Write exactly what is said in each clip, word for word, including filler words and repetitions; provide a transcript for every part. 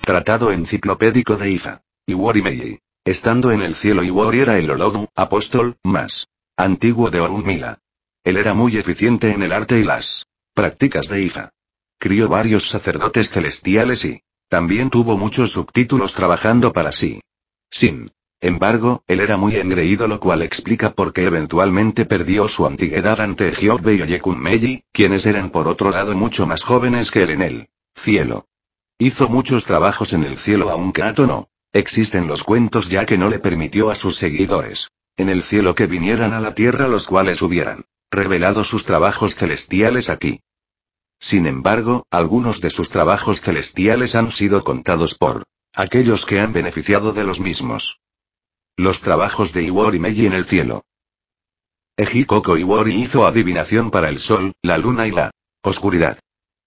Tratado enciclopédico de Ifa. Iwori Meiji. Estando en el cielo, Iwori era el Olomu, apóstol, más antiguo de Orunmila. Él era muy eficiente en el arte y las prácticas de Ifa. Crió varios sacerdotes celestiales y también tuvo muchos subtítulos trabajando para sí. Sin embargo, él era muy engreído, lo cual explica por qué eventualmente perdió su antigüedad ante Hyobe y Oyekun Meiji, quienes eran por otro lado mucho más jóvenes que él en el cielo. Hizo muchos trabajos en el cielo, aunque Ato no existen los cuentos, ya que no le permitió a sus seguidores en el cielo que vinieran a la tierra, los cuales hubieran revelado sus trabajos celestiales aquí. Sin embargo, algunos de sus trabajos celestiales han sido contados por aquellos que han beneficiado de los mismos. Los trabajos de Iwori Meiji en el cielo. Ejikoko Iwori hizo adivinación para el sol, la luna y la oscuridad.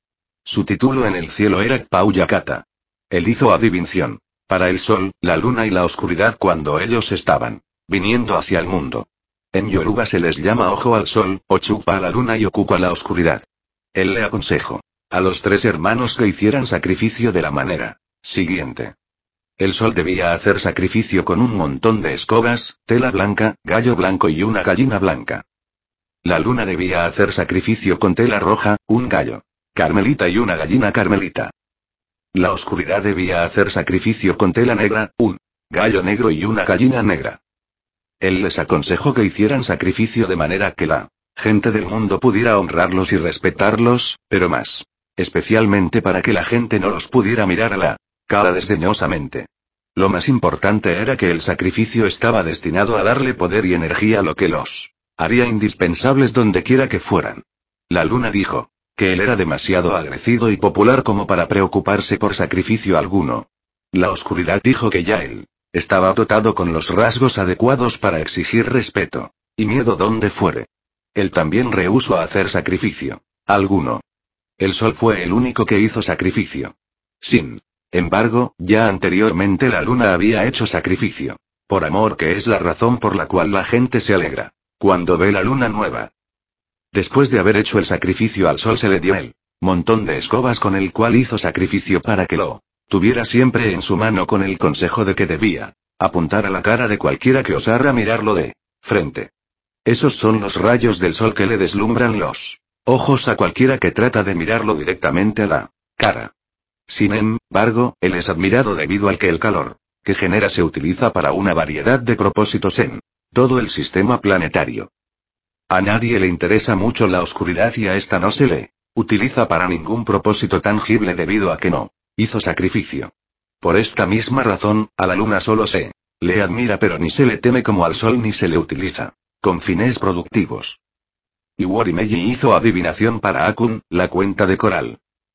Su título en el cielo era Kpau Yakata. Él hizo adivinación para el sol, la luna y la oscuridad cuando ellos estaban viniendo hacia el mundo. En Yoruba se les llama ojo al sol, Ochupa a la luna y Okupa a la oscuridad. Él le aconsejó a los tres hermanos que hicieran sacrificio de la manera siguiente. El sol debía hacer sacrificio con un montón de escobas, tela blanca, gallo blanco y una gallina blanca. La luna debía hacer sacrificio con tela roja, un gallo carmelita y una gallina carmelita. La oscuridad debía hacer sacrificio con tela negra, un gallo negro y una gallina negra. Él les aconsejó que hicieran sacrificio de manera que la gente del mundo pudiera honrarlos y respetarlos, pero más especialmente para que la gente no los pudiera mirar a la cara desdeñosamente. Lo más importante era que el sacrificio estaba destinado a darle poder y energía, lo que los haría indispensables donde quiera que fueran. La luna dijo que él era demasiado agresivo y popular como para preocuparse por sacrificio alguno. La oscuridad dijo que ya él estaba dotado con los rasgos adecuados para exigir respeto y miedo donde fuere. Él también rehusó a hacer sacrificio alguno. El sol fue el único que hizo sacrificio. Sin embargo, ya anteriormente la luna había hecho sacrificio por amor, que es la razón por la cual la gente se alegra cuando ve la luna nueva. Después de haber hecho el sacrificio al sol, se le dio el montón de escobas con el cual hizo sacrificio para que lo tuviera siempre en su mano, con el consejo de que debía apuntar a la cara de cualquiera que osara mirarlo de frente. Esos son los rayos del sol que le deslumbran los ojos a cualquiera que trata de mirarlo directamente a la cara. Sin embargo, él es admirado debido al que el calor que genera se utiliza para una variedad de propósitos en todo el sistema planetario. A nadie le interesa mucho la oscuridad y a esta no se le utiliza para ningún propósito tangible debido a que no hizo sacrificio. Por esta misma razón, a la luna solo se le admira, pero ni se le teme como al sol, ni se le utiliza con fines productivos. Iwori Meiji hizo adivinación para Akun, la cuenta de coral.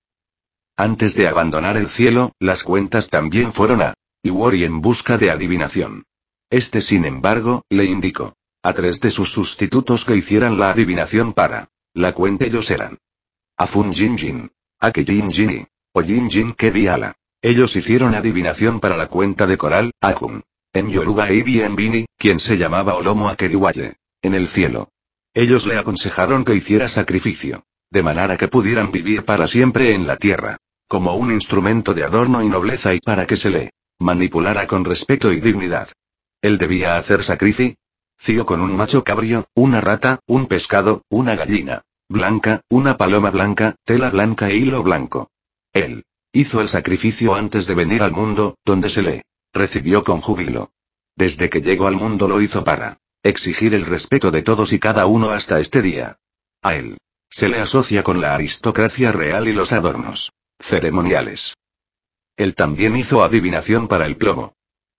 Antes de abandonar el cielo, las cuentas también fueron a Iwori en busca de adivinación. Este, sin embargo, le indicó a tres de sus sustitutos que hicieran la adivinación para la cuenta. Ellos eran Afun Jinjin, Ake Jinjin y Ojin Jin Kebiala. Ellos hicieron adivinación para la cuenta de coral, Akun. En Yoruba e Ibi en Bini, quien se llamaba Olomo Akeriwaye, en el cielo. Ellos le aconsejaron que hiciera sacrificio de manera que pudieran vivir para siempre en la tierra, como un instrumento de adorno y nobleza, y para que se le manipulara con respeto y dignidad. Él debía hacer sacrificio con un macho cabrio, una rata, un pescado, una gallina blanca, una paloma blanca, tela blanca e hilo blanco. Él hizo el sacrificio antes de venir al mundo, donde se le recibió con júbilo. Desde que llegó al mundo lo hizo para exigir el respeto de todos y cada uno hasta este día. A él se le asocia con la aristocracia real y los adornos ceremoniales. Él también hizo adivinación para el plomo.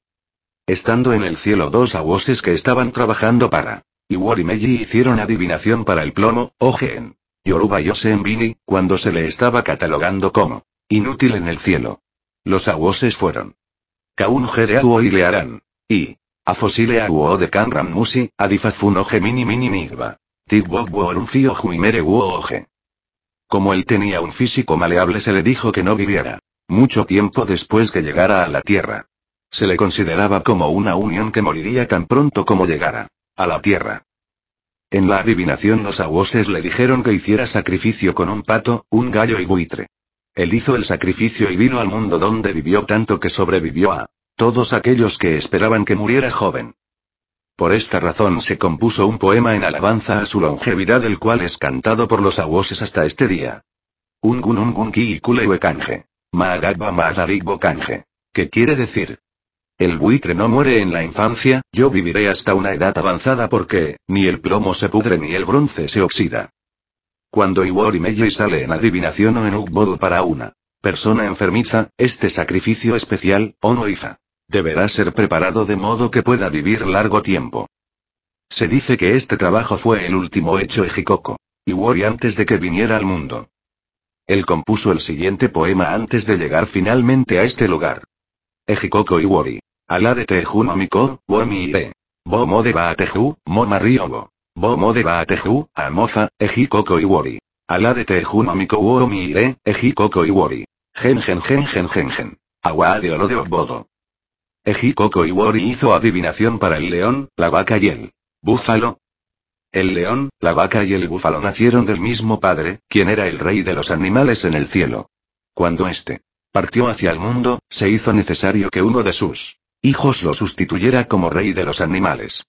Estando en el cielo, dos awoses que estaban trabajando para Iwori Meiji hicieron adivinación para el plomo, Oje en Yoruba y Ose en Bini, cuando se le estaba catalogando como inútil en el cielo. Los awoses fueron Kaun Jereaguo y Learan, y Afosileaguo de Kanran Musi, Adifafun Oje Mini Mini Migba, Tigwogwo Orunfio Juimere Guo Oje. Como él tenía un físico maleable, se le dijo que no viviera mucho tiempo después que llegara a la tierra. Se le consideraba como una unión que moriría tan pronto como llegara a la tierra. En la adivinación, los awoses le dijeron que hiciera sacrificio con un pato, un gallo y buitre. Él hizo el sacrificio y vino al mundo donde vivió tanto que sobrevivió a todos aquellos que esperaban que muriera joven. Por esta razón se compuso un poema en alabanza a su longevidad, el cual es cantado por los awoses hasta este día. Ungun ungun ki ikule kanje. Maagagba maararigbo kanje. ¿Qué quiere decir? El buitre no muere en la infancia, yo viviré hasta una edad avanzada porque, ni el plomo se pudre ni el bronce se oxida. Cuando Iwori Meiji sale en adivinación o en Ugbodu para una persona enfermiza, este sacrificio especial, Ono Ifa, deberá ser preparado de modo que pueda vivir largo tiempo. Se dice que este trabajo fue el último hecho Ejikoko Iwori antes de que viniera al mundo. Él compuso el siguiente poema antes de llegar finalmente a este lugar. Ejikoko Iwori. Alá de Teju Mamiko, Womi Ire. Bo Mode Ba Teju, Moma Ryogo. Bo Mode Ba Teju, Amofa, Ejikoko Iwori. Alá de Teju Mamiko Womi Ire, Ejikoko Iwori. Gen gen gen gen gen gen. Agua de oro de Ogbodo. Ejikoko Iwori hizo adivinación para el león, la vaca y el búfalo. El león, la vaca y el búfalo nacieron del mismo padre, quien era el rey de los animales en el cielo. Cuando éste partió hacia el mundo, se hizo necesario que uno de sus hijos lo sustituyera como rey de los animales.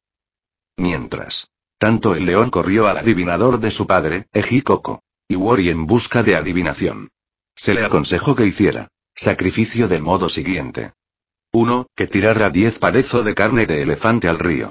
Mientras tanto, el león corrió al adivinador de su padre, Ejikoko Iwori, en busca de adivinación. Se le aconsejó que hiciera sacrificio del modo siguiente. uno. Que tirara diez parezo de carne de elefante al río.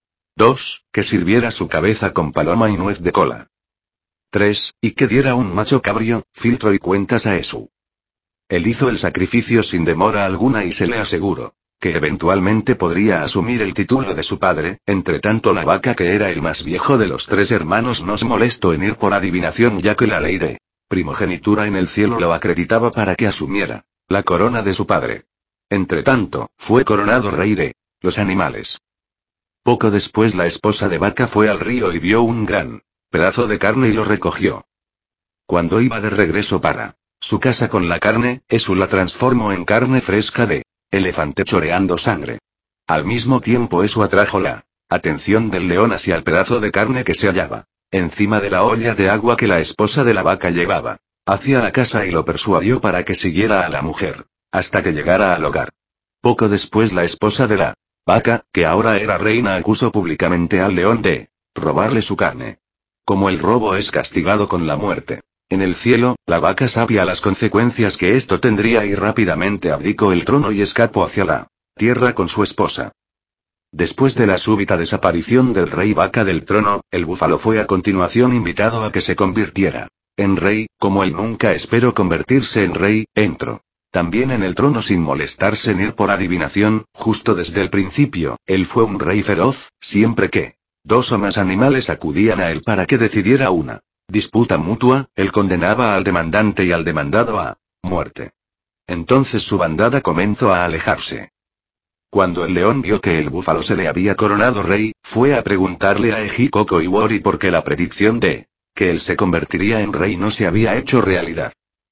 dos. Que sirviera su cabeza con paloma y nuez de cola. tres. Y que diera un macho cabrio, filtro y cuentas a Esu. Él hizo el sacrificio sin demora alguna y se le aseguró que eventualmente podría asumir el título de su padre. Entre tanto, la vaca, que era el más viejo de los tres hermanos, no se molestó en ir por adivinación, ya que la ley de primogenitura en el cielo lo acreditaba para que asumiera la corona de su padre. Entre tanto, fue coronado rey de los animales. Poco después, la esposa de vaca fue al río y vio un gran pedazo de carne y lo recogió. Cuando iba de regreso para su casa con la carne, Esu la transformó en carne fresca de elefante choreando sangre. Al mismo tiempo, Esu atrajo la atención del león hacia el pedazo de carne que se hallaba encima de la olla de agua que la esposa de la vaca llevaba hacia la casa y lo persuadió para que siguiera a la mujer hasta que llegara al hogar. Poco después, la esposa de la vaca, que ahora era reina, acusó públicamente al león de robarle su carne. Como el robo es castigado con la muerte en el cielo, la vaca sabía las consecuencias que esto tendría y rápidamente abdicó el trono y escapó hacia la tierra con su esposa. Después de la súbita desaparición del rey vaca del trono, el búfalo fue a continuación invitado a que se convirtiera en rey. Como él nunca esperó convertirse en rey, entró también en el trono sin molestarse en ir por adivinación. Justo desde el principio, él fue un rey feroz, siempre que dos o más animales acudían a él para que decidiera una disputa mutua, él condenaba al demandante y al demandado a muerte. Entonces su bandada comenzó a alejarse. Cuando el león vio que el búfalo se le había coronado rey, fue a preguntarle a Ejikoko Iwori por qué la predicción de que él se convertiría en rey no se había hecho realidad.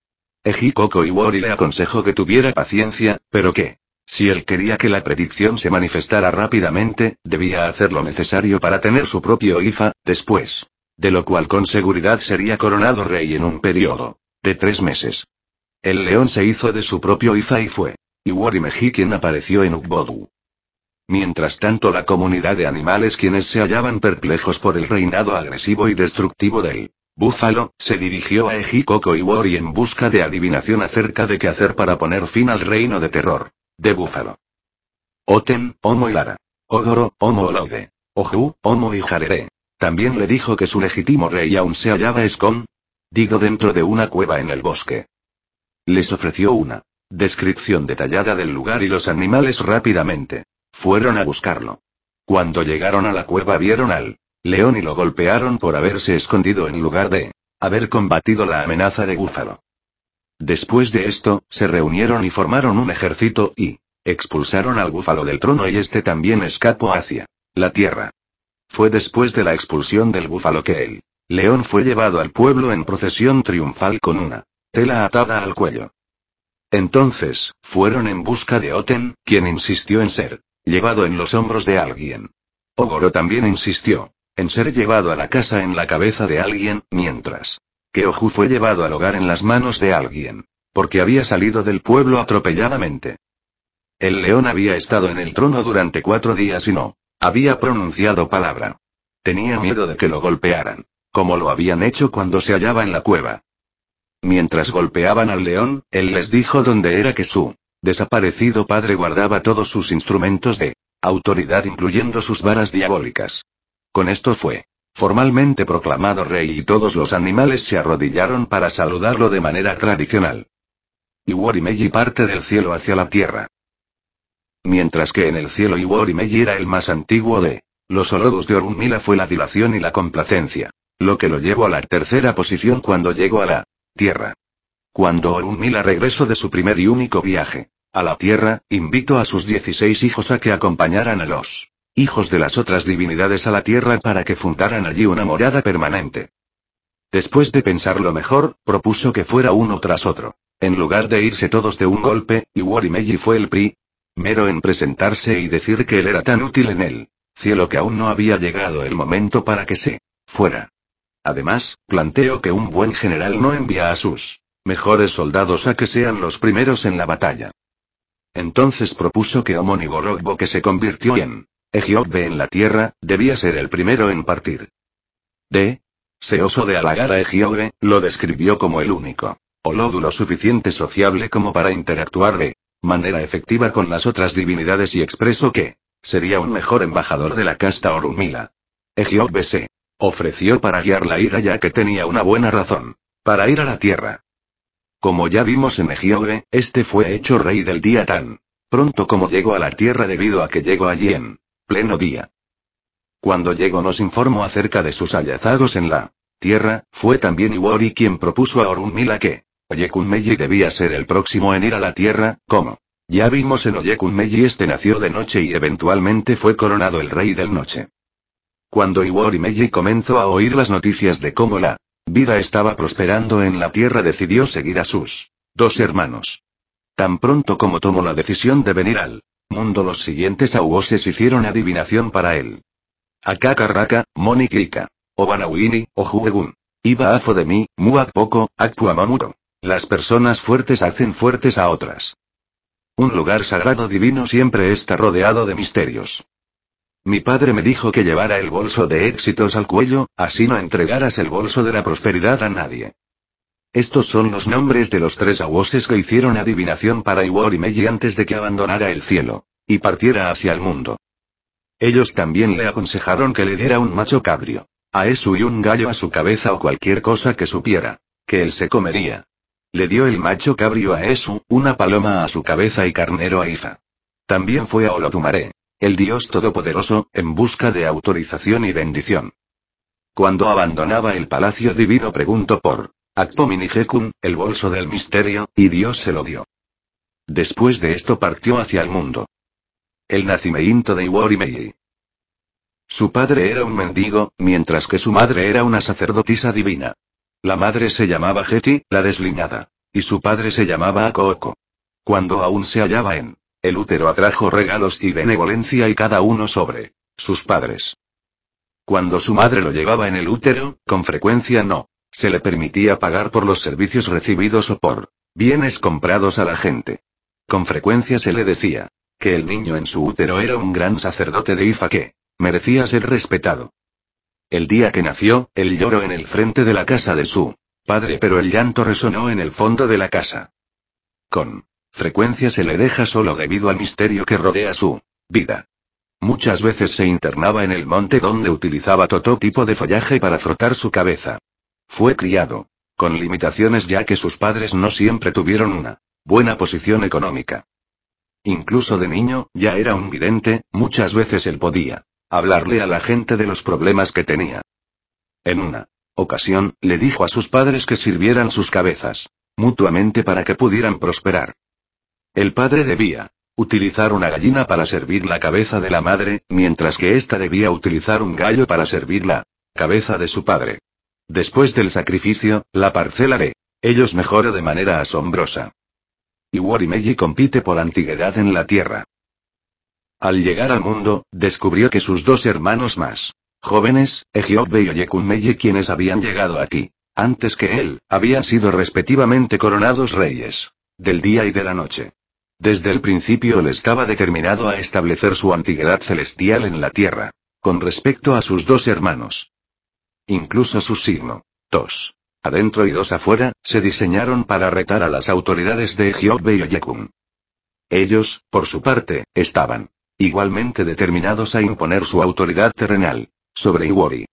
Ejikoko Iwori le aconsejó que tuviera paciencia, pero que, si él quería que la predicción se manifestara rápidamente, debía hacer lo necesario para tener su propio Ifa, después de lo cual con seguridad sería coronado rey en un periodo de tres meses. El león se hizo de su propio Ifa y fue Iwori Meiji quien apareció en Ugbodu. Mientras tanto, la comunidad de animales, quienes se hallaban perplejos por el reinado agresivo y destructivo del búfalo, se dirigió a Ejikoko Iwori en busca de adivinación acerca de qué hacer para poner fin al reino de terror de búfalo. Oten, Omo y Lara. Ogoro, Omo Olode. Oju, Omo y Jarere. También le dijo que su legítimo rey aún se hallaba escondido dentro de una cueva en el bosque. Les ofreció una descripción detallada del lugar y los animales rápidamente fueron a buscarlo. Cuando llegaron a la cueva, vieron al león y lo golpearon por haberse escondido en lugar de haber combatido la amenaza de búfalo. Después de esto, se reunieron y formaron un ejército y expulsaron al búfalo del trono y este también escapó hacia la tierra. Fue después de la expulsión del búfalo que el león fue llevado al pueblo en procesión triunfal con una tela atada al cuello. Entonces, fueron en busca de Oten, quien insistió en ser llevado en los hombros de alguien. Ogoro también insistió en ser llevado a la casa en la cabeza de alguien, mientras que Oju fue llevado al hogar en las manos de alguien. porque había salido del pueblo atropelladamente. El león había estado en el trono durante cuatro días y no había pronunciado palabra. Tenía miedo de que lo golpearan, como lo habían hecho cuando se hallaba en la cueva. Mientras golpeaban al león, él les dijo dónde era que su desaparecido padre guardaba todos sus instrumentos de autoridad, incluyendo sus varas diabólicas. Con esto fue formalmente proclamado rey y todos los animales se arrodillaron para saludarlo de manera tradicional. Iwori Meiji parte del cielo hacia la tierra. Mientras que en el cielo Iwori Meiji era el más antiguo de los Olodus de Orunmila, fue la dilación y la complacencia, lo que lo llevó a la tercera posición cuando llegó a la tierra. Cuando Orunmila regresó de su primer y único viaje a la tierra, invitó a sus dieciséis hijos a que acompañaran a los hijos de las otras divinidades a la tierra para que fundaran allí una morada permanente. Después de pensarlo mejor, propuso que fuera uno tras otro. En lugar de irse todos de un golpe, Iwori Meiji fue el primero en presentarse y decir que él era tan útil en el cielo que aún no había llegado el momento para que se fuera. Además, planteó que un buen general no envía a sus mejores soldados a que sean los primeros en la batalla. Entonces propuso que Omonigorogbo, que se convirtió en Ejiogbe en la tierra, debía ser el primero en partir. D. Deseoso de halagar a Ejiogbe, lo describió como el único Olodu lo suficiente sociable como para interactuar de manera efectiva con las otras divinidades y expresó que sería un mejor embajador de la casta Orunmila. Ejiogbe se ofreció para guiar la ira, ya que tenía una buena razón para ir a la tierra. Como ya vimos en Ejiogbe, este fue hecho rey del día tan pronto como llegó a la tierra, debido a que llegó allí en pleno día. Cuando llegó nos informó acerca de sus hallazgos en la tierra. Fue también Iwori quien propuso a Orunmila que Oyekun Meiji debía ser el próximo en ir a la tierra. Como ya vimos en Oyekun Meiji, este nació de noche y eventualmente fue coronado el rey del noche. Cuando Iwori Meiji comenzó a oír las noticias de cómo la vida estaba prosperando en la tierra, decidió seguir a sus dos hermanos. Tan pronto como tomó la decisión de venir al mundo, los siguientes auoses hicieron adivinación para él. Akakaraka, Monikika, Obanawini, Ojuegun. Iba afo de mí, Muakpoko, Akpuamamuto. Las personas fuertes hacen fuertes a otras. Un lugar sagrado divino siempre está rodeado de misterios. Mi padre me dijo que llevara el bolso de éxitos al cuello, así no entregaras el bolso de la prosperidad a nadie. Estos son los nombres de los tres auoses que hicieron adivinación para Iwori Meiji antes de que abandonara el cielo y partiera hacia el mundo. Ellos también le aconsejaron que le diera un macho cabrio a Esu y un gallo a su cabeza, o cualquier cosa que supiera que él se comería. Le dio el macho cabrio a Esu, una paloma a su cabeza y carnero a Ifa. También fue a Olotumare, el dios todopoderoso, en busca de autorización y bendición. Cuando abandonaba el palacio divino preguntó por Akpominijekun, el bolso del misterio, y Dios se lo dio. Después de esto partió hacia el mundo. El nacimiento de Iwori Meiji. Su padre era un mendigo, mientras que su madre era una sacerdotisa divina. La madre se llamaba Heti, la desliñada, y su padre se llamaba Akooko. Cuando aún se hallaba en el útero, atrajo regalos y benevolencia, y cada uno sobre sus padres. Cuando su madre lo llevaba en el útero, con frecuencia no se le permitía pagar por los servicios recibidos o por bienes comprados a la gente. Con frecuencia se le decía que el niño en su útero era un gran sacerdote de Ifa que merecía ser respetado. El día que nació, él lloró en el frente de la casa de su padre, pero el llanto resonó en el fondo de la casa. Con frecuencia se le deja solo debido al misterio que rodea su vida. Muchas veces se internaba en el monte, donde utilizaba todo tipo de follaje para frotar su cabeza. Fue criado con limitaciones, ya que sus padres no siempre tuvieron una buena posición económica. Incluso de niño, ya era un vidente, muchas veces él podía hablarle a la gente de los problemas que tenía. En una ocasión, le dijo a sus padres que sirvieran sus cabezas mutuamente para que pudieran prosperar. El padre debía utilizar una gallina para servir la cabeza de la madre, mientras que ésta debía utilizar un gallo para servir la cabeza de su padre. Después del sacrificio, la parcela de ellos mejora de manera asombrosa. Iwori Meiji compite por antigüedad en la tierra. Al llegar al mundo, descubrió que sus dos hermanos más jóvenes, Ejiogbe y Oyekun Meiji, quienes habían llegado aquí Antes que él, habían sido respectivamente coronados reyes del día y de la noche. Desde el principio él estaba determinado a establecer su antigüedad celestial en la tierra, con respecto a sus dos hermanos. Incluso su signo, dos adentro y dos afuera, se diseñaron para retar a las autoridades de Egiobbe y Oyekun. Ellos, por su parte, estaban igualmente determinados a imponer su autoridad terrenal sobre Iwori.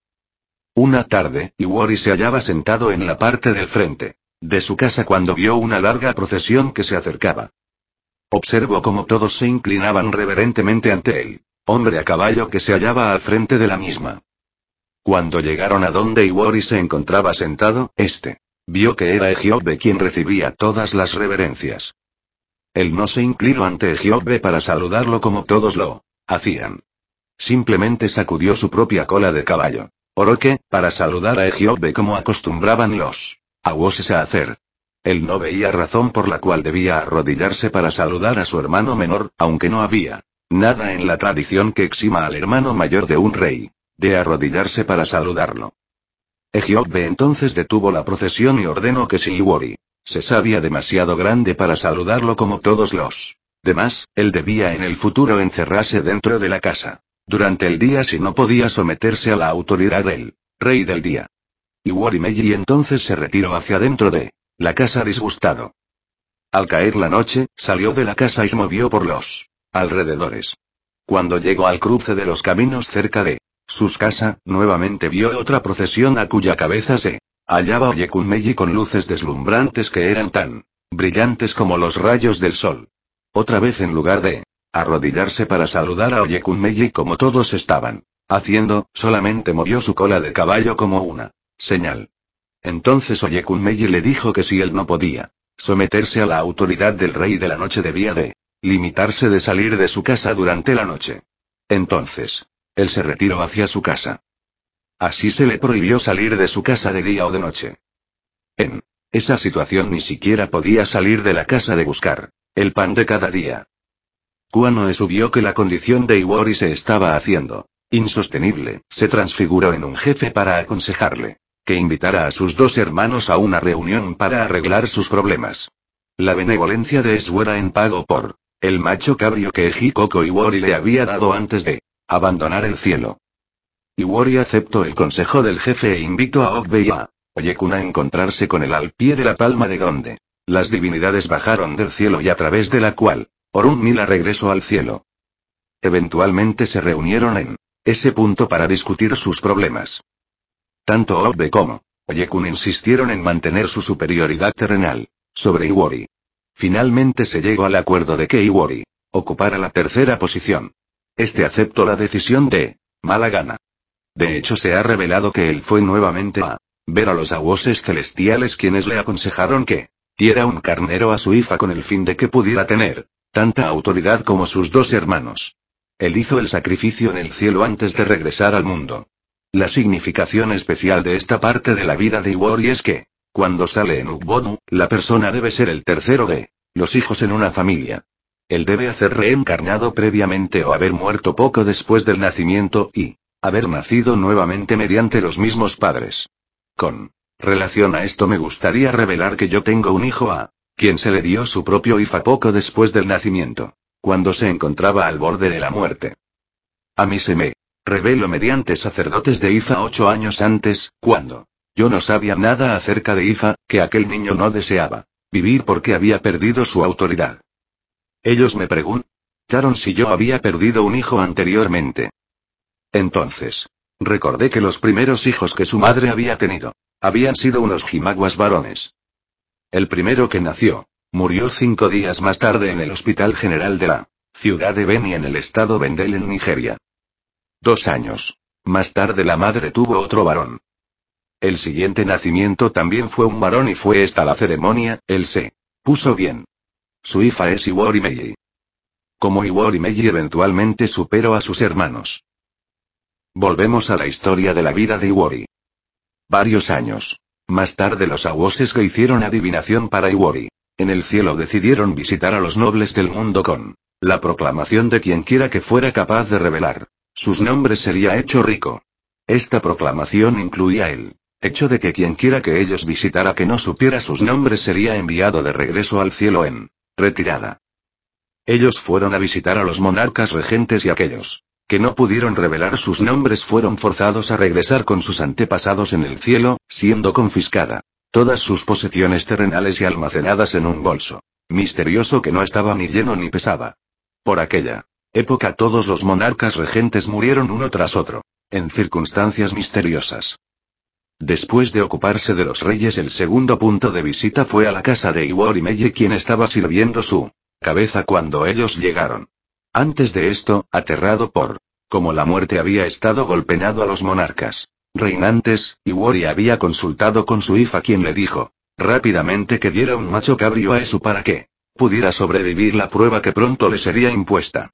Una tarde, Iwori se hallaba sentado en la parte del frente de su casa cuando vio una larga procesión que se acercaba. Observó cómo todos se inclinaban reverentemente ante él, hombre a caballo que se hallaba al frente de la misma. Cuando llegaron a donde Iwori se encontraba sentado, este vio que era Egiobbe quien recibía todas las reverencias. Él no se inclinó ante Egiobbe para saludarlo como todos lo hacían. Simplemente sacudió su propia cola de caballo, Oroque, para saludar a Egiobbe como acostumbraban los awoses a hacer. Él no veía razón por la cual debía arrodillarse para saludar a su hermano menor, aunque no había nada en la tradición que exima al hermano mayor de un rey de arrodillarse para saludarlo. Egiobbe entonces detuvo la procesión y ordenó que si Iwori se sabía demasiado grande para saludarlo como todos los demás, él debía en el futuro encerrarse dentro de la casa durante el día si no podía someterse a la autoridad del rey del día. Iwori Meiji entonces se retiró hacia dentro de la casa disgustado. Al caer la noche, salió de la casa y se movió por los alrededores. Cuando llegó al cruce de los caminos cerca de sus casa, nuevamente vio otra procesión a cuya cabeza se hallaba Oyekun Meiji con luces deslumbrantes que eran tan brillantes como los rayos del sol. Otra vez en lugar de arrodillarse para saludar a Oyekun Meiji como todos estaban haciendo, solamente movió su cola de caballo como una señal. Entonces Oyekun Meiji le dijo que si él no podía someterse a la autoridad del rey de la noche debía de limitarse de salir de su casa durante la noche. Entonces, él se retiró hacia su casa. Así se le prohibió salir de su casa de día o de noche. En esa situación ni siquiera podía salir de la casa de buscar el pan de cada día. Kuano subió que la condición de Iwori se estaba haciendo insostenible, se transfiguró en un jefe para aconsejarle que invitara a sus dos hermanos a una reunión para arreglar sus problemas. La benevolencia de Eswera en pago por el macho cabrio que Ejikoko Iwori le había dado antes de abandonar el cielo. Iwori aceptó el consejo del jefe e invitó a Ogbe y a Oyekun a encontrarse con él al pie de la palma de donde las divinidades bajaron del cielo y a través de la cual Orunmila regresó al cielo. Eventualmente se reunieron en ese punto para discutir sus problemas. Tanto Ogbe como Oyekun insistieron en mantener su superioridad terrenal sobre Iwori. Finalmente se llegó al acuerdo de que Iwori ocupara la tercera posición. Este aceptó la decisión de mala gana. De hecho se ha revelado que él fue nuevamente a ver a los awoses celestiales quienes le aconsejaron que diera un carnero a su hija con el fin de que pudiera tener tanta autoridad como sus dos hermanos. Él hizo el sacrificio en el cielo antes de regresar al mundo. La significación especial de esta parte de la vida de Iwori es que, cuando sale en Ukbodu, la persona debe ser el tercero de los hijos en una familia. Él debe hacer reencarnado previamente o haber muerto poco después del nacimiento y haber nacido nuevamente mediante los mismos padres. Con relación a esto me gustaría revelar que yo tengo un hijo a quien se le dio su propio Ifa poco después del nacimiento, cuando se encontraba al borde de la muerte. A mí se me reveló mediante sacerdotes de Ifa ocho años antes, cuando yo no sabía nada acerca de Ifa, que aquel niño no deseaba vivir porque había perdido su autoridad. Ellos me preguntaron si yo había perdido un hijo anteriormente. Entonces, recordé que los primeros hijos que su madre había tenido habían sido unos jimaguas varones. El primero que nació murió cinco días más tarde en el Hospital General de la ciudad de Beni en el estado Bendel en Nigeria. Dos años más tarde la madre tuvo otro varón. El siguiente nacimiento también fue un varón y fue esta la ceremonia, él se puso bien. Su hija es Iwori Meiji. Como Iwori Meiji eventualmente superó a sus hermanos. Volvemos a la historia de la vida de Iwori. Varios años más tarde los awoses que hicieron adivinación para Iwori en el cielo decidieron visitar a los nobles del mundo con la proclamación de quienquiera que fuera capaz de revelar sus nombres sería hecho rico. Esta proclamación incluía el hecho de que quienquiera que ellos visitara que no supiera sus nombres sería enviado de regreso al cielo en retirada. Ellos fueron a visitar a los monarcas regentes y aquellos que no pudieron revelar sus nombres fueron forzados a regresar con sus antepasados en el cielo, siendo confiscada todas sus posesiones terrenales y almacenadas en un bolso misterioso que no estaba ni lleno ni pesaba. Por aquella época todos los monarcas regentes murieron uno tras otro, en circunstancias misteriosas. Después de ocuparse de los reyes, el segundo punto de visita fue a la casa de Iwori Meiji, quien estaba sirviendo su cabeza cuando ellos llegaron. Antes de esto, aterrado por cómo la muerte había estado golpeando a los monarcas reinantes, Iwori había consultado con su hija, quien le dijo rápidamente que diera un macho cabrío a Esu para que pudiera sobrevivir la prueba que pronto le sería impuesta.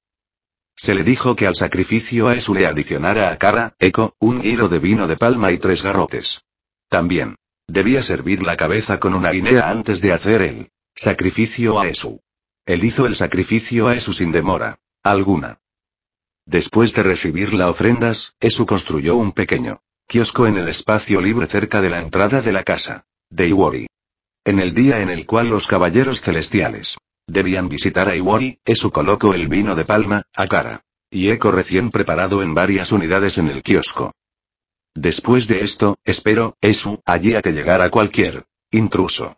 Se le dijo que al sacrificio a Esu le adicionara a Kara, Eko, un hilo de vino de palma y tres garrotes. También debía servir la cabeza con una guinea antes de hacer el sacrificio a Esu. Él hizo el sacrificio a Esu sin demora alguna. Después de recibir las ofrendas, Esu construyó un pequeño kiosco en el espacio libre cerca de la entrada de la casa de Iwori. En el día en el cual los caballeros celestiales debían visitar a Iwori, Esu colocó el vino de palma, a Kara y Eko recién preparado en varias unidades en el kiosco. Después de esto, esperó Esu allí a que llegara cualquier intruso.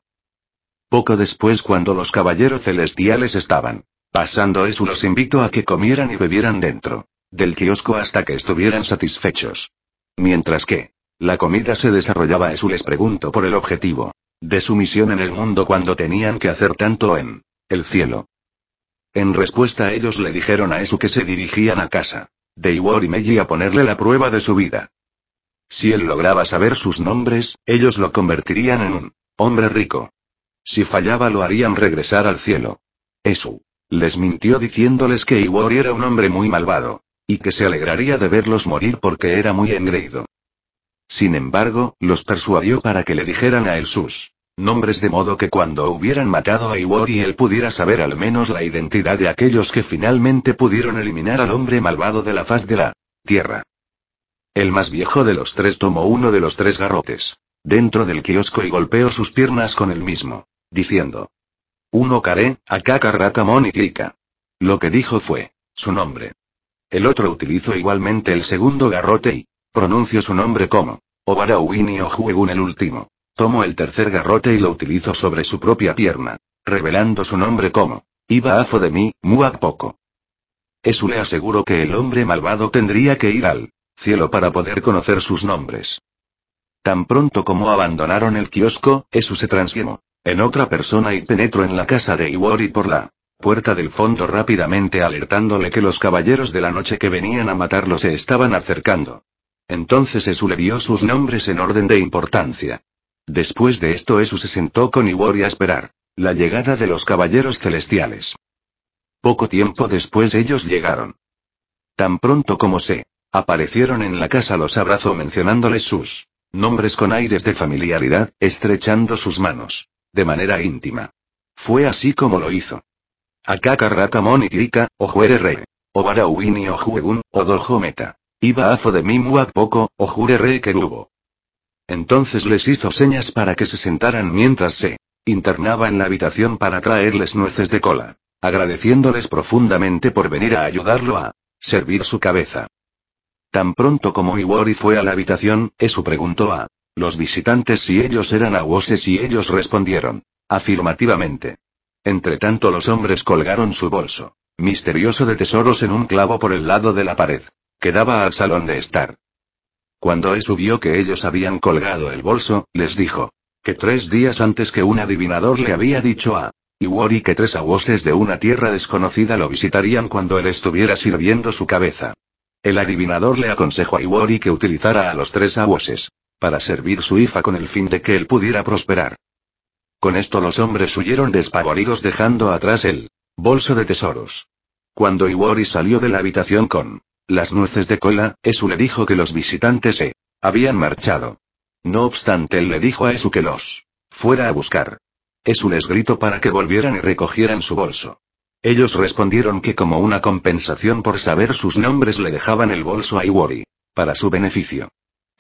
Poco después, cuando los caballeros celestiales estaban pasando, Esu los invitó a que comieran y bebieran dentro del kiosco hasta que estuvieran satisfechos. Mientras que la comida se desarrollaba, Esu les preguntó por el objetivo de su misión en el mundo cuando tenían que hacer tanto en el cielo. En respuesta, ellos le dijeron a Esu que se dirigían a casa de Iwori Meiji a ponerle la prueba de su vida. Si él lograba saber sus nombres, ellos lo convertirían en un hombre rico. Si fallaba, lo harían regresar al cielo. Esu les mintió diciéndoles que Iwori era un hombre muy malvado, y que se alegraría de verlos morir porque era muy engreído. Sin embargo, los persuadió para que le dijeran a él sus nombres, de modo que cuando hubieran matado a Iwori él pudiera saber al menos la identidad de aquellos que finalmente pudieron eliminar al hombre malvado de la faz de la tierra. El más viejo de los tres tomó uno de los tres garrotes dentro del kiosco y golpeó sus piernas con el mismo, diciendo: uno Kare, Akaka Rakamon y Tika. Lo que dijo fue su nombre. El otro utilizó igualmente el segundo garrote y pronunció su nombre como Obara Uini o Juegun. El último tomó el tercer garrote y lo utilizó sobre su propia pierna, revelando su nombre como Iba Afo de mi, Muak Poco. Esu le aseguró que el hombre malvado tendría que ir al cielo para poder conocer sus nombres. Tan pronto como abandonaron el kiosco, Esu se transformó en otra persona y penetró en la casa de Iwori por la puerta del fondo rápidamente, alertándole que los caballeros de la noche que venían a matarlo se estaban acercando. Entonces Esu le dio sus nombres en orden de importancia. Después de esto, Esu se sentó con Iwori a esperar la llegada de los caballeros celestiales. Poco tiempo después ellos llegaron. Tan pronto como se aparecieron en la casa, los abrazó mencionándoles sus nombres con aires de familiaridad, estrechando sus manos de manera íntima. Fue así como lo hizo. Akaka Rakamon y Tika, Ojuere Re. Obara Uini Ojuegun, Odojo Meta. Iba Afo de Mimuak Poco, Ojure Re Kerubo. Entonces les hizo señas para que se sentaran mientras se internaba en la habitación para traerles nueces de cola, agradeciéndoles profundamente por venir a ayudarlo a servir su cabeza. Tan pronto como Iwori fue a la habitación, Esu preguntó a los visitantes si ellos eran awoses y ellos respondieron afirmativamente. Entretanto, los hombres colgaron su bolso misterioso de tesoros en un clavo por el lado de la pared que daba al salón de estar. Cuando Esu vio que ellos habían colgado el bolso, les dijo que tres días antes que un adivinador le había dicho a Iwori que tres awoses de una tierra desconocida lo visitarían cuando él estuviera sirviendo su cabeza. El adivinador le aconsejó a Iwori que utilizara a los tres awoses para servir su hija con el fin de que él pudiera prosperar. Con esto los hombres huyeron despavoridos, dejando atrás el bolso de tesoros. Cuando Iwori salió de la habitación con las nueces de cola, Esu le dijo que los visitantes se habían marchado. No obstante, él le dijo a Esu que los fuera a buscar. Esu les gritó para que volvieran y recogieran su bolso. Ellos respondieron que como una compensación por saber sus nombres le dejaban el bolso a Iwori para su beneficio.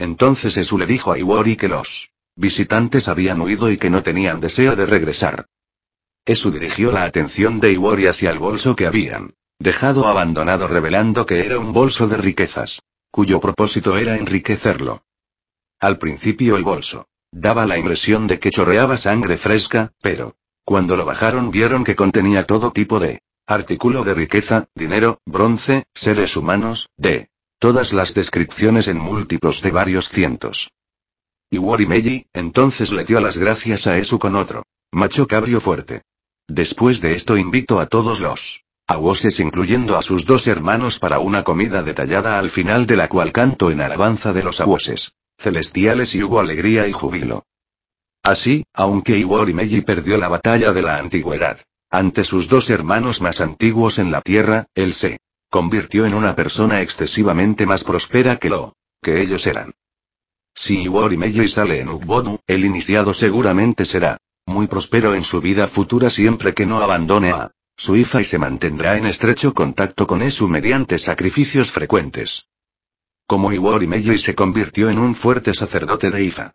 Entonces Esu le dijo a Iwori que los visitantes habían huido y que no tenían deseo de regresar. Esu dirigió la atención de Iwori hacia el bolso que habían dejado abandonado, revelando que era un bolso de riquezas, cuyo propósito era enriquecerlo. Al principio el bolso daba la impresión de que chorreaba sangre fresca, pero cuando lo bajaron vieron que contenía todo tipo de artículo de riqueza, dinero, bronce, seres humanos, de todas las descripciones en múltiplos de varios cientos. Iwori Meiji entonces le dio las gracias a Esu con otro macho cabrio fuerte. Después de esto invitó a todos los awoses, incluyendo a sus dos hermanos, para una comida detallada al final de la cual cantó en alabanza de los awoses celestiales y hubo alegría y júbilo. Así, aunque Iwori Meiji perdió la batalla de la antigüedad ante sus dos hermanos más antiguos en la tierra, él se convirtió en una persona excesivamente más próspera que lo que ellos eran. Si Iwori Meiji sale en Ukbodu, el iniciado seguramente será muy próspero en su vida futura siempre que no abandone a su Ifa y se mantendrá en estrecho contacto con Esu mediante sacrificios frecuentes. Como Iwori Meiji se convirtió en un fuerte sacerdote de Ifa.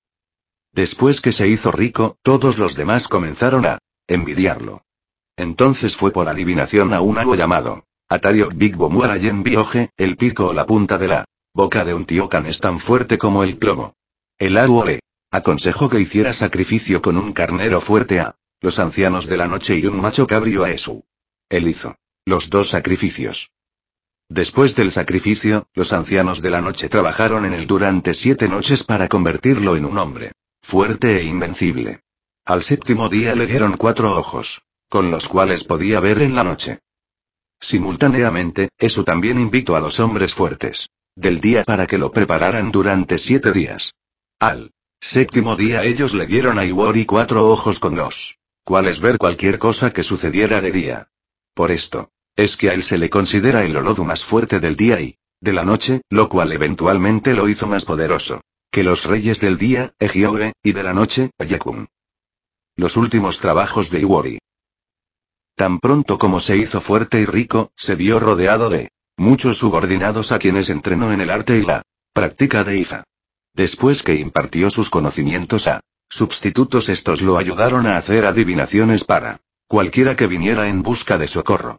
Después que se hizo rico, todos los demás comenzaron a envidiarlo. Entonces fue por adivinación a un ago llamado Atario Big Bomuara Yen Bioge, el pico o la punta de la boca de un tiokan es tan fuerte como el plomo. El ago le aconsejó que hiciera sacrificio con un carnero fuerte a los ancianos de la noche y un macho cabrio a Esu. Él hizo los dos sacrificios. Después del sacrificio, los ancianos de la noche trabajaron en él durante siete noches para convertirlo en un hombre fuerte e invencible. Al séptimo día le dieron cuatro ojos, con los cuales podía ver en la noche. Simultáneamente, Esu también invitó a los hombres fuertes del día para que lo prepararan durante siete días. Al séptimo día ellos le dieron a Iwori cuatro ojos con los cuales ver cualquier cosa que sucediera de día. Por esto es que a él se le considera el Olodu más fuerte del día y de la noche, lo cual eventualmente lo hizo más poderoso que los reyes del día, Ejioge, y de la noche, Yakun. Los últimos trabajos de Iwori. Tan pronto como se hizo fuerte y rico, se vio rodeado de muchos subordinados a quienes entrenó en el arte y la práctica de Ifa. Después que impartió sus conocimientos a sustitutos, estos lo ayudaron a hacer adivinaciones para cualquiera que viniera en busca de socorro.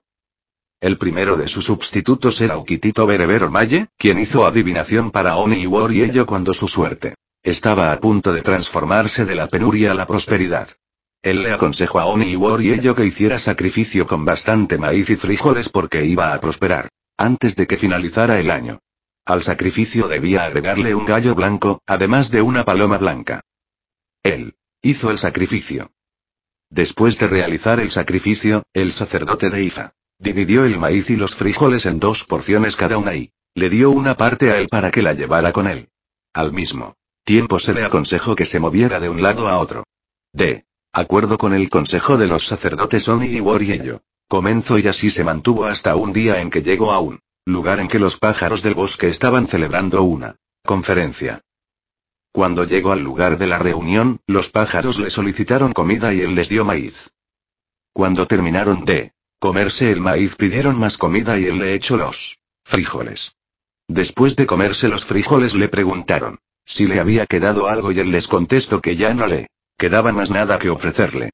El primero de sus sustitutos era Ukitito Berebero Maye, quien hizo adivinación para Oni Iwori ello cuando su suerte estaba a punto de transformarse de la penuria a la prosperidad. Él le aconsejó a Oni Iwori ello que hiciera sacrificio con bastante maíz y frijoles porque iba a prosperar antes de que finalizara el año. Al sacrificio debía agregarle un gallo blanco, además de una paloma blanca. Él hizo el sacrificio. Después de realizar el sacrificio, el sacerdote de Ifa dividió el maíz y los frijoles en dos porciones cada una y le dio una parte a él para que la llevara con él. Al mismo tiempo se le aconsejó que se moviera de un lado a otro. De acuerdo con el consejo de los sacerdotes Oni Iwori ello comenzó y así se mantuvo hasta un día en que llegó a un lugar en que los pájaros del bosque estaban celebrando una conferencia. Cuando llegó al lugar de la reunión, los pájaros le solicitaron comida y él les dio maíz. Cuando terminaron de comerse el maíz pidieron más comida y él le echó los frijoles. Después de comerse los frijoles le preguntaron si le había quedado algo y él les contestó que ya no le quedaba más nada que ofrecerle.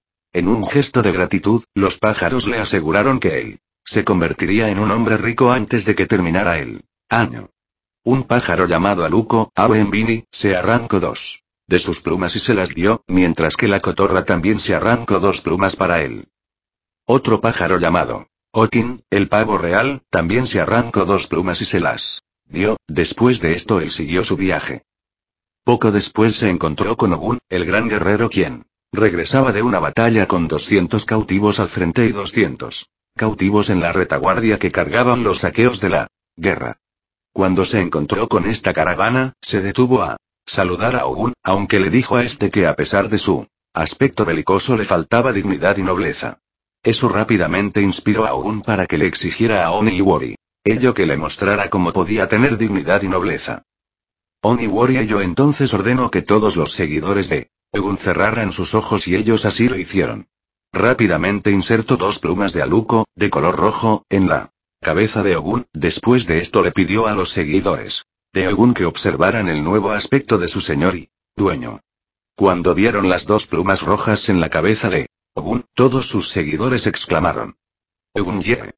En un gesto de gratitud, los pájaros le aseguraron que él se convertiría en un hombre rico antes de que terminara el año. Un pájaro llamado Aluko, ave en Bini, se arrancó dos de sus plumas y se las dio, mientras que la cotorra también se arrancó dos plumas para él. Otro pájaro llamado Okin, el pavo real, también se arrancó dos plumas y se las dio. Después de esto él siguió su viaje. Poco después se encontró con Ogun, el gran guerrero, quien regresaba de una batalla con doscientos cautivos al frente y doscientos cautivos en la retaguardia que cargaban los saqueos de la guerra. Cuando se encontró con esta caravana, se detuvo a saludar a Ogun, aunque le dijo a este que a pesar de su aspecto belicoso le faltaba dignidad y nobleza. Eso rápidamente inspiró a Ogun para que le exigiera a Oni Iwori ello que le mostrara cómo podía tener dignidad y nobleza. Oni Iwori ello entonces ordenó que todos los seguidores de Ogun cerraran sus ojos y ellos así lo hicieron. Rápidamente insertó dos plumas de Aluko, de color rojo, en la cabeza de Ogun. Después de esto le pidió a los seguidores de Ogun que observaran el nuevo aspecto de su señor y dueño. Cuando vieron las dos plumas rojas en la cabeza de Ogun, todos sus seguidores exclamaron: Ogun Ye.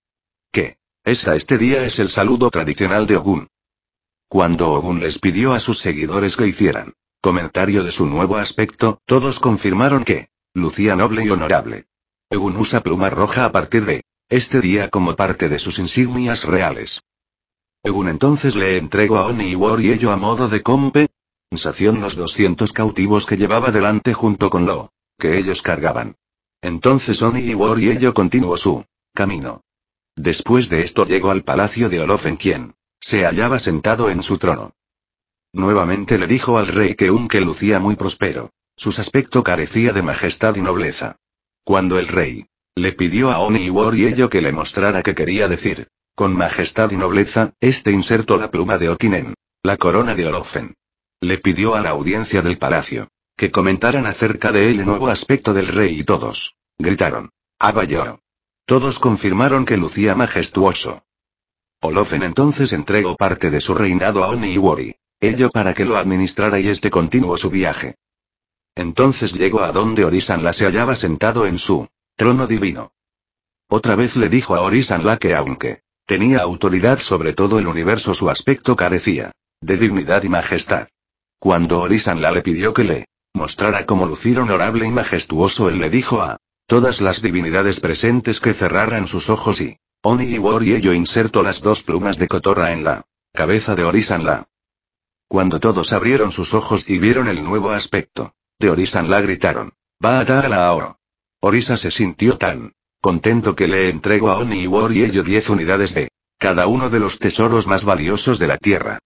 ¿Qué? Esta este día es el saludo tradicional de Ogun. Cuando Ogun les pidió a sus seguidores que hicieran comentario de su nuevo aspecto, todos confirmaron que lucía noble y honorable. Ogun usa pluma roja a partir de este día como parte de sus insignias reales. Ogun entonces le entregó a Oni Iwor y ello a modo de compensación los doscientos cautivos que llevaba delante junto con lo que ellos cargaban. Entonces Oni Iwor y ello continuó su camino. Después de esto llegó al palacio de Olofen, quien se hallaba sentado en su trono. Nuevamente le dijo al rey que un que lucía muy próspero. Su aspecto carecía de majestad y nobleza. Cuando el rey le pidió a Oni Iwor y ello que le mostrara qué quería decir con majestad y nobleza, este insertó la pluma de Okinen, la corona de Olofen. Le pidió a la audiencia del palacio que comentaran acerca de él el nuevo aspecto del rey y todos gritaron: Abayo. Todos confirmaron que lucía majestuoso. Olofen entonces entregó parte de su reinado a Oni Iwori, ello para que lo administrara y este continuó su viaje. Entonces llegó a donde Orisanla se hallaba sentado en su trono divino. Otra vez le dijo a Orisanla que aunque tenía autoridad sobre todo el universo, su aspecto carecía de dignidad y majestad. Cuando Orisanla le pidió que le mostrara cómo lucir honorable y majestuoso, él le dijo a todas las divinidades presentes que cerraran sus ojos y Oni Iwor y ello insertó las dos plumas de cotorra en la cabeza de Orisanla. Cuando todos abrieron sus ojos y vieron el nuevo aspecto de Orisanla, gritaron: Va a dar a Oro. Orisa se sintió tan contento que le entregó a Oni Iwor y ello diez unidades de cada uno de los tesoros más valiosos de la tierra.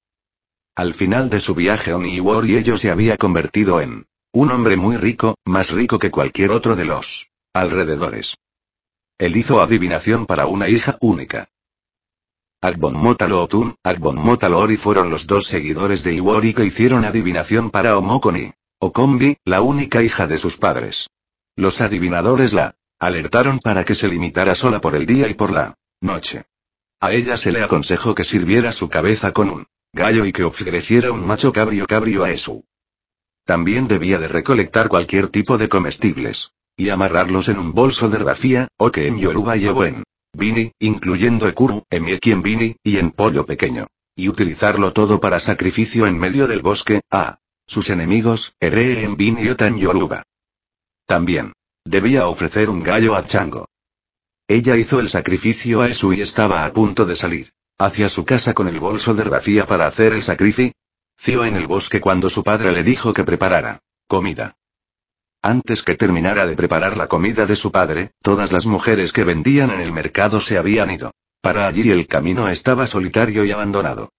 Al final de su viaje, Oni Iwor y ello se había convertido en un hombre muy rico, más rico que cualquier otro de los alrededores. Él hizo adivinación para una hija única. Agbonmotalo Otun, Agbonmotalo Ori fueron los dos seguidores de Iwori que hicieron adivinación para Omokoni Okombi, la única hija de sus padres. Los adivinadores la alertaron para que se limitara sola por el día y por la noche. A ella se le aconsejó que sirviera su cabeza con un gallo y que ofreciera un macho cabrio cabrio a Esu. También debía de recolectar cualquier tipo de comestibles y amarrarlos en un bolso de rafia, o que en Yoruba llevó en bini, incluyendo ekuru, emieki en bini, y en pollo pequeño. Y utilizarlo todo para sacrificio en medio del bosque, a sus enemigos, ere en bini y ota en Yoruba. También debía ofrecer un gallo a Chango. Ella hizo el sacrificio a Esu y estaba a punto de salir hacia su casa con el bolso de rafia para hacer el sacrificio en el bosque cuando su padre le dijo que preparara comida. Antes que terminara de preparar la comida de su padre, todas las mujeres que vendían en el mercado se habían ido para allí y el camino estaba solitario y abandonado.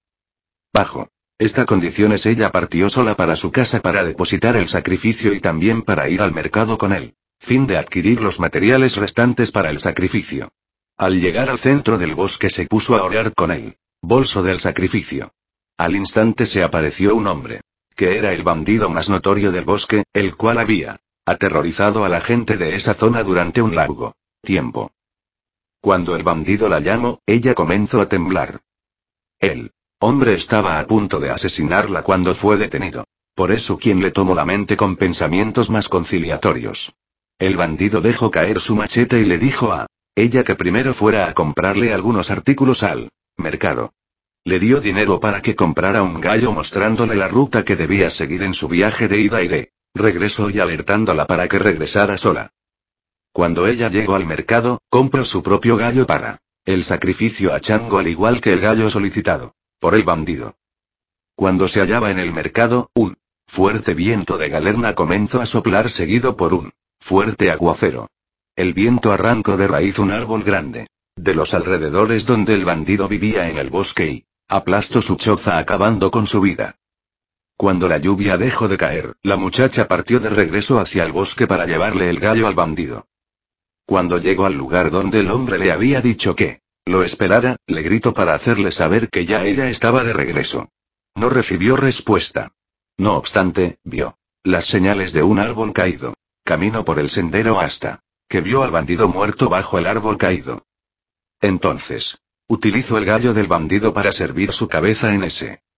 Bajo esta condiciones ella partió sola para su casa para depositar el sacrificio y también para ir al mercado con él, fin de adquirir los materiales restantes para el sacrificio. Al llegar al centro del bosque se puso a orar con el bolso del sacrificio. Al instante se apareció un hombre, que era el bandido más notorio del bosque, el cual había aterrorizado a la gente de esa zona durante un largo tiempo. Cuando el bandido la llamó, ella comenzó a temblar. El hombre estaba a punto de asesinarla cuando fue detenido. Por eso quien le tomó la mente con pensamientos más conciliatorios. El bandido dejó caer su machete y le dijo a ella que primero fuera a comprarle algunos artículos al mercado. Le dio dinero para que comprara un gallo mostrándole la ruta que debía seguir en su viaje de ida y de regreso y alertándola para que regresara sola. Cuando ella llegó al mercado, compró su propio gallo para el sacrificio a Chango al igual que el gallo solicitado por el bandido. Cuando se hallaba en el mercado, un fuerte viento de galerna comenzó a soplar seguido por un fuerte aguacero. El viento arrancó de raíz un árbol grande de los alrededores donde el bandido vivía en el bosque y aplastó su choza acabando con su vida. Cuando la lluvia dejó de caer, la muchacha partió de regreso hacia el bosque para llevarle el gallo al bandido. Cuando llegó al lugar donde el hombre le había dicho que lo esperara, le gritó para hacerle saber que ya ella estaba de regreso. No recibió respuesta. No obstante, vio las señales de un árbol caído. Caminó por el sendero hasta que vio al bandido muerto bajo el árbol caído. Entonces utilizó el gallo del bandido para servir su cabeza en ese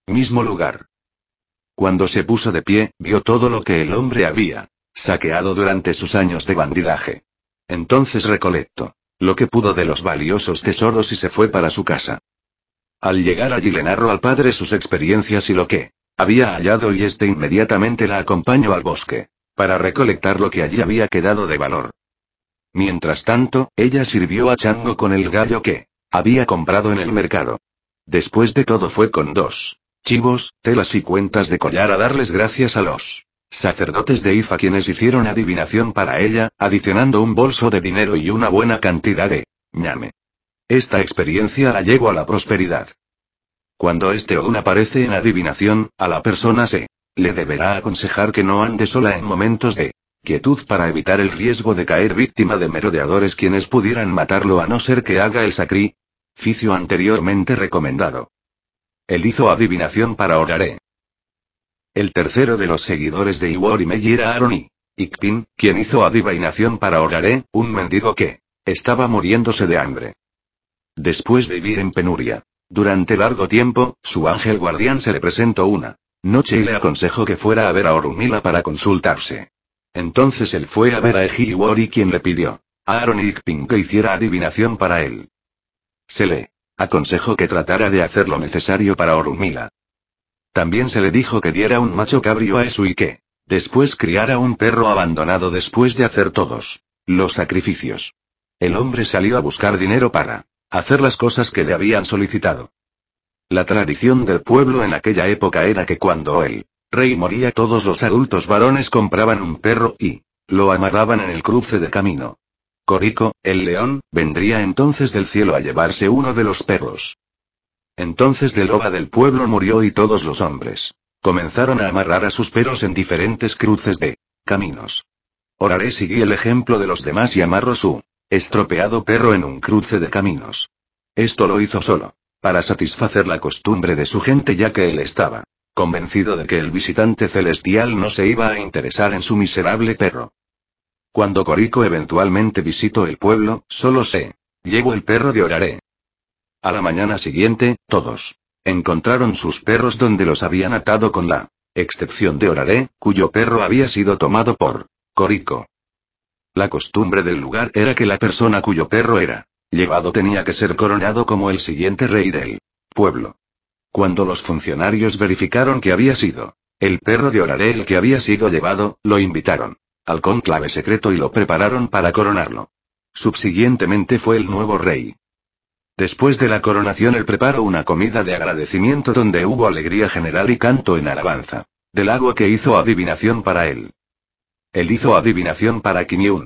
Mismo lugar. Cuando se puso de pie, vio todo lo que el hombre había saqueado durante sus años de bandidaje. Entonces recolectó lo que pudo de los valiosos tesoros y se fue para su casa. Al llegar allí le narró al padre sus experiencias y lo que había hallado y este inmediatamente la acompañó al bosque, para recolectar lo que allí había quedado de valor. Mientras tanto, ella sirvió a Chango con el gallo que había comprado en el mercado. Después de todo fue con dos chivos, telas y cuentas de collar a darles gracias a los sacerdotes de Ifa quienes hicieron adivinación para ella, adicionando un bolso de dinero y una buena cantidad de ñame. Esta experiencia la llevó a la prosperidad. Cuando este Ogun aparece en adivinación, a la persona se le deberá aconsejar que no ande sola en momentos de quietud para evitar el riesgo de caer víctima de merodeadores quienes pudieran matarlo a no ser que haga el sacrificio anteriormente recomendado. Él hizo adivinación para Orare. El tercero de los seguidores de Iwori Meiji era Aroni Ikpin, quien hizo adivinación para Orare, un mendigo que estaba muriéndose de hambre. Después de vivir en penuria durante largo tiempo, su ángel guardián se le presentó una noche y le aconsejó que fuera a ver a Orunmila para consultarse. Entonces él fue a ver a Eji Iwori quien le pidió a Aroni Ikpin que hiciera adivinación para él. Se le aconsejó que tratara de hacer lo necesario para Orunmila. También se le dijo que diera un macho cabrío a Esu y que después criara un perro abandonado después de hacer todos los sacrificios. El hombre salió a buscar dinero para hacer las cosas que le habían solicitado. La tradición del pueblo en aquella época era que cuando el rey moría todos los adultos varones compraban un perro y lo amarraban en el cruce de camino. Koriko, el león, vendría entonces del cielo a llevarse uno de los perros. Entonces del loba del pueblo murió y todos los hombres comenzaron a amarrar a sus perros en diferentes cruces de caminos. Orare siguió el ejemplo de los demás y amarró su estropeado perro en un cruce de caminos. Esto lo hizo solo para satisfacer la costumbre de su gente, ya que él estaba convencido de que el visitante celestial no se iba a interesar en su miserable perro. Cuando Koriko eventualmente visitó el pueblo, solo se llevó el perro de Orare. A la mañana siguiente, todos encontraron sus perros donde los habían atado con la excepción de Orare, cuyo perro había sido tomado por Koriko. La costumbre del lugar era que la persona cuyo perro era llevado tenía que ser coronado como el siguiente rey del pueblo. Cuando los funcionarios verificaron que había sido el perro de Orare el que había sido llevado, lo invitaron al cónclave secreto y lo prepararon para coronarlo. Subsiguientemente fue el nuevo rey. Después de la coronación él preparó una comida de agradecimiento donde hubo alegría general y canto en alabanza del agua que hizo adivinación para él. Él hizo adivinación para Kinyun.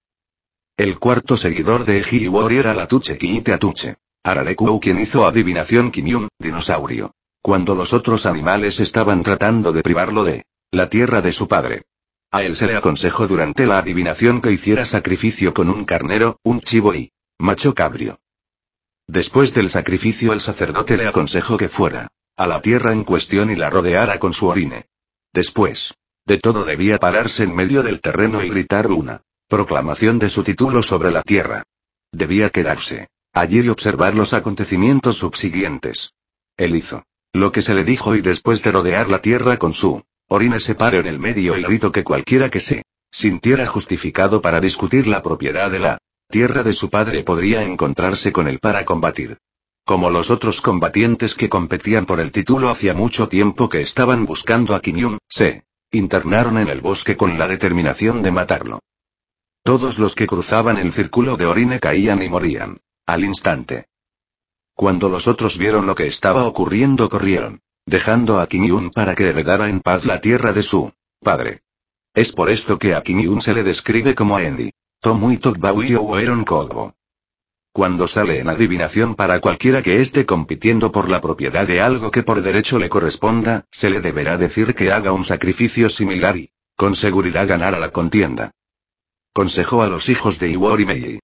El cuarto seguidor de Eji Iwori era Latuche Kiite Atuche. Ararekou quien hizo adivinación Kinyun, dinosaurio. Cuando los otros animales estaban tratando de privarlo de la tierra de su padre. A él se le aconsejó durante la adivinación que hiciera sacrificio con un carnero, un chivo y macho cabrio. Después del sacrificio el sacerdote le aconsejó que fuera a la tierra en cuestión y la rodeara con su orine. Después de todo debía pararse en medio del terreno y gritar una proclamación de su título sobre la tierra. Debía quedarse allí y observar los acontecimientos subsiguientes. Él hizo lo que se le dijo y después de rodear la tierra con su orine se paró en el medio y gritó que cualquiera que se sintiera justificado para discutir la propiedad de la tierra de su padre podría encontrarse con él para combatir. Como los otros combatientes que competían por el título hacía mucho tiempo que estaban buscando a Kinyun, se internaron en el bosque con la determinación de matarlo. Todos los que cruzaban el círculo de orine caían y morían al instante. Cuando los otros vieron lo que estaba ocurriendo corrieron, dejando a Kinyun para que heredara en paz la tierra de su padre. Es por esto que a Kinyun se le describe como Endi, Tomui Tokbaui o Ueron Kogbo. Cuando sale en adivinación para cualquiera que esté compitiendo por la propiedad de algo que por derecho le corresponda, se le deberá decir que haga un sacrificio similar y, con seguridad ganará la contienda. Consejó a los hijos de Iwori Meiji.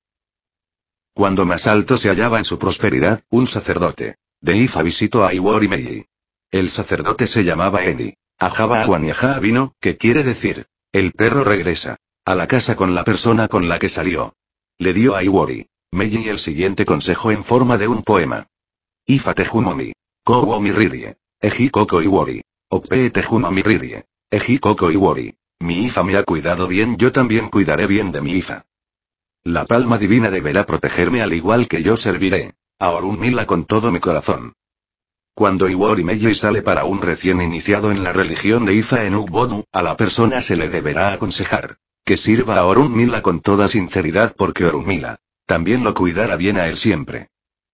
Cuando más alto se hallaba en su prosperidad, un sacerdote de Ifa visitó a Iwori Meiji. El sacerdote se llamaba Endi, Ajaba Aguaniaja vino, que quiere decir, el perro regresa a la casa con la persona con la que salió. Le dio a Iwori Meiji el siguiente consejo en forma de un poema. Ifa Tejumomi, Kowo Miririe. Eji Koko Iwori. Okpee Tejuma Miridie. Eji Koko Iwori. Mi Ifa me ha cuidado bien, yo también cuidaré bien de mi Ifa. La palma divina deberá protegerme al igual que yo serviré a Orunmila con todo mi corazón. Cuando Iwori Meiji sale para un recién iniciado en la religión de Ifa en Ugbodu, a la persona se le deberá aconsejar que sirva a Orunmila con toda sinceridad porque Orunmila también lo cuidará bien a él siempre.